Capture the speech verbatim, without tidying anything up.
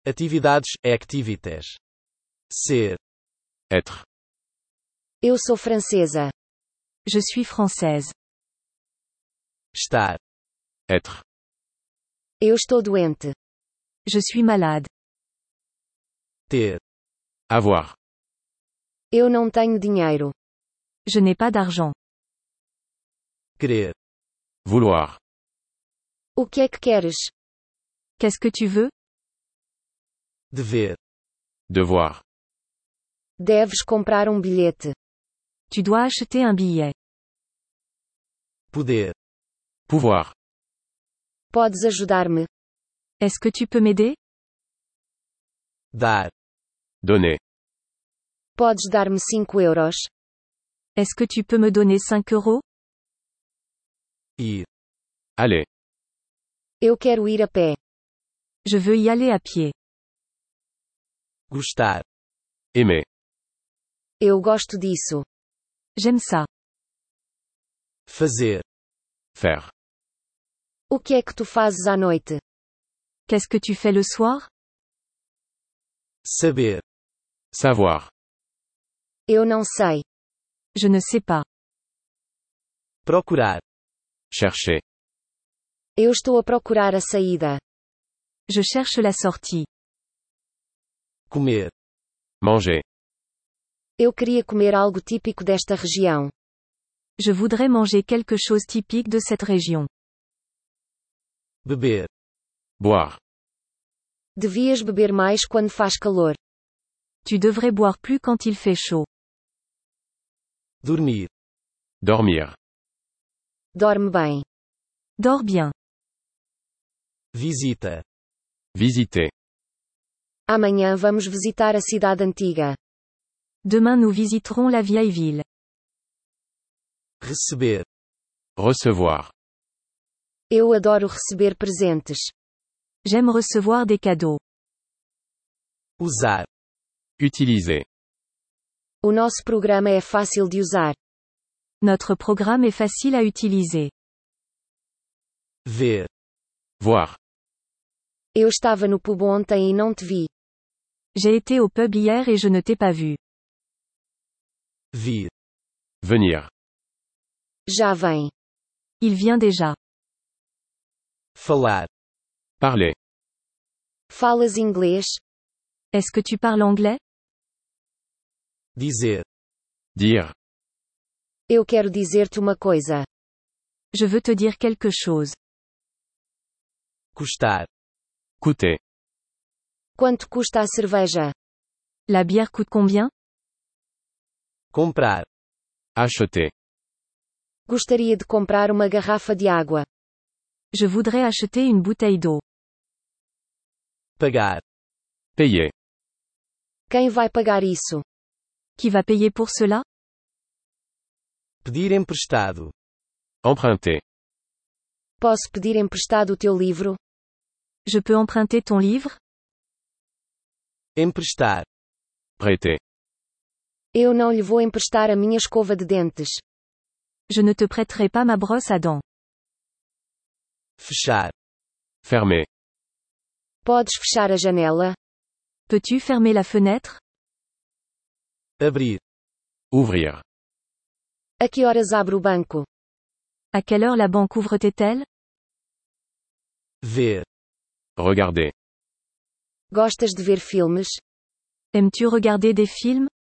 Atividades, activities. Ser. Être. Eu sou francesa. Je suis française. Estar. Être. Eu estou doente. Je suis malade. Ter. Avoir. Eu não tenho dinheiro. Je n'ai pas d'argent. Querer. Vouloir. O que é que queres? Qu'est-ce que tu veux? Dever. Devoir. Deves comprar um bilhete. Tu dois acheter un billet. Poder. Pouvoir. Podes ajudar-me? Est-ce que tu peux m'aider? Dar. Donner. Podes dar-me cinco euros? Est-ce que tu peux me donner cinq euros? Ir. Aller. Eu quero ir a pé. Je veux y aller à pied. Gostar. Aimer. Eu gosto disso. J'aime ça. Fazer. Faire. O que é que tu fazes à noite? Qu'est-ce que tu fais le soir? Saber. Savoir. Eu não sei. Je ne sais pas. Procurar. Chercher. Eu estou a procurar a saída. Je cherche la sortie. Comer. Manger. Eu queria comer algo típico desta região. Je voudrais manger quelque chose typique de cette région. Beber. Boire. Devias beber mais quando faz calor. Tu devrais boire plus quand il fait chaud. Dormir. Dormir. Dorme bem. Dors bien. Visita. Visiter. Amanhã vamos visitar a cidade antiga. Demain nous visiterons la vieille ville. Receber. Recevoir. Eu adoro receber presentes. J'aime recevoir des cadeaux. Usar. Utiliser. O nosso programa é fácil de usar. Notre programme est facile à utiliser. Ver. Voir. Eu estava no pub ontem e não te vi. J'ai été au pub hier et je ne t'ai pas vu. Vir. Venir. Já vem. Il vient déjà. Falar. Parler. Falas inglês? Est-ce que tu parles anglais? Dizer. Dire. Eu quero dizer-te uma coisa. Je veux te dire quelque chose. Custar. Coûter. Quanto custa a cerveja? La bière coûte combien? Comprar. Acheter. Gostaria de comprar uma garrafa de água. Je voudrais acheter une bouteille d'eau. Pagar. Payer. Quem vai pagar isso? Qui va payer pour cela? Pedir emprestado. Emprunter. Posso pedir emprestado o teu livro? Je peux emprunter ton livre? Emprestar. Prêter. Eu não lhe vou emprestar a minha escova de dentes. Je ne te prêterai pas ma brosse à dents. Fechar. Fermer. Podes fechar a janela? Peux-tu fermer la fenêtre? Abrir. Ouvrir. A que horas abre o banco? À quelle heure la banque ouvre-t-elle? Ver. Regarder. Gostas de ver filmes? Aimes-tu regarder des films?